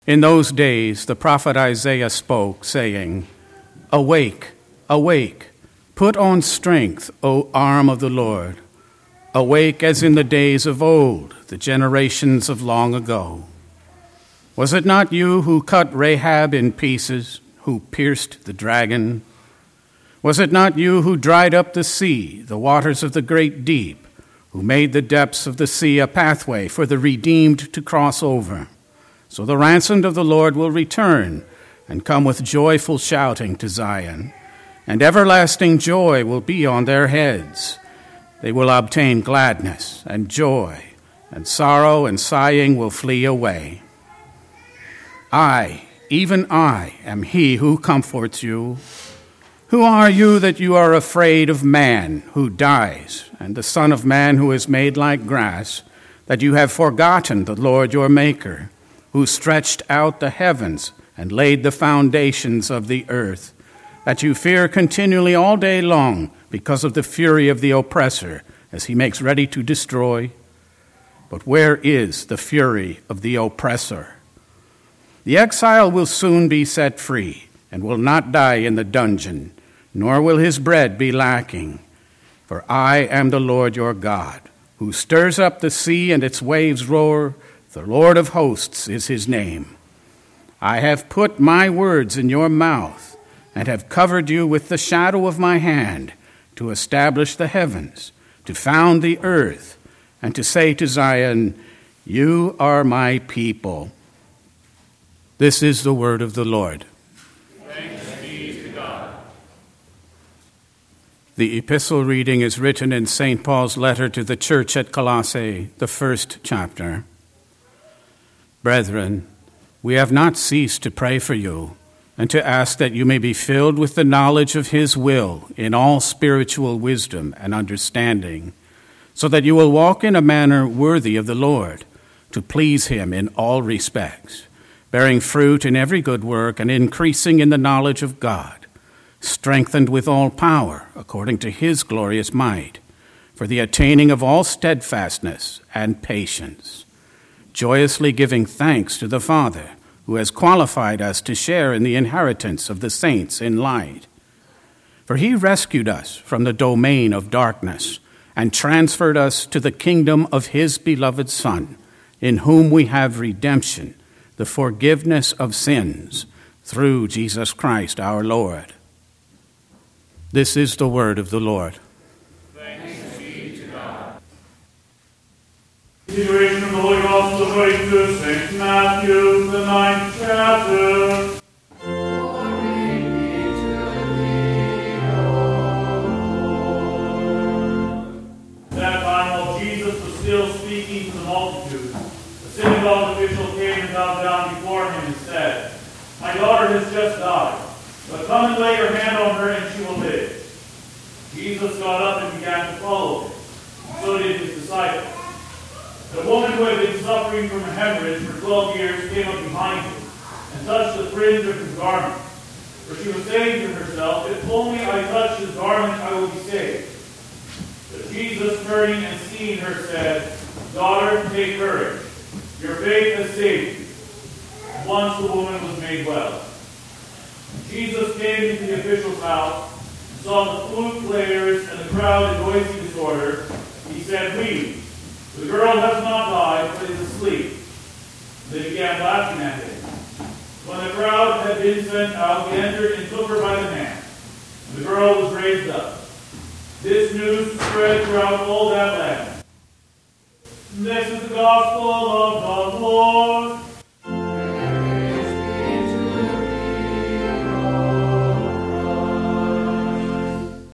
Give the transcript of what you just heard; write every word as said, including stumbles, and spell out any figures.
In those days the prophet Isaiah spoke, saying, Awake, awake, put on strength, O arm of the Lord. Awake as in the days of old, the generations of long ago. Was it not you who cut Rahab in pieces, who pierced the dragon? Was it not you who dried up the sea, the waters of the great deep, who made the depths of the sea a pathway for the redeemed to cross over? So the ransomed of the Lord will return and come with joyful shouting to Zion, and everlasting joy will be on their heads. They will obtain gladness and joy, and sorrow and sighing will flee away. I, even I, am he who comforts you. Who are you that you are afraid of man who dies, and the Son of Man who is made like grass, that you have forgotten the Lord your Maker, who stretched out the heavens and laid the foundations of the earth, that you fear continually all day long because of the fury of the oppressor as he makes ready to destroy? But where is the fury of the oppressor? The exile will soon be set free and will not die in the dungeon, nor will his bread be lacking. For I am the Lord your God, who stirs up the sea and its waves roar. The Lord of hosts is his name. I have put my words in your mouth and have covered you with the shadow of my hand to establish the heavens, to found the earth, and to say to Zion, You are my people. This is the word of the Lord. Thanks be to God. The epistle reading is written in Saint Paul's letter to the church at Colossae, the first chapter. Brethren, we have not ceased to pray for you and to ask that you may be filled with the knowledge of his will in all spiritual wisdom and understanding, so that you will walk in a manner worthy of the Lord, to please him in all respects, bearing fruit in every good work and increasing in the knowledge of God, strengthened with all power according to his glorious might, for the attaining of all steadfastness and patience, joyously giving thanks to the Father, who has qualified us to share in the inheritance of the saints in light. For he rescued us from the domain of darkness and transferred us to the kingdom of his beloved Son, in whom we have redemption, the forgiveness of sins, through Jesus Christ our Lord. This is the word of the Lord. Thanks be to God. Continuation of the Holy Gospel according to Saint Matthew, the ninth chapter. Glory be to thee, O Lord. At that time, while Jesus was still speaking to the multitude, the synagogue official came and bowed down before him and said, My daughter has just died, but come and lay your hand on her and she will live. Jesus got up and began to follow him, and so did his disciples. The woman who had been suffering from a hemorrhage for twelve years came up behind him and touched the fringe of his garment. For she was saying to herself, If only I touch his garment, I will be saved. But Jesus, turning and seeing her, said, Daughter, take courage. Your faith has saved you. At once the woman was made well. Jesus came into the official's house and saw the flute players and the crowd in noisy disorder. He said, Leave. The girl has not died, but is asleep. They began laughing at him. When the crowd had been sent out, he entered and took her by the hand. And the girl was raised up. This news spread throughout all that land. This is the gospel of the Lord.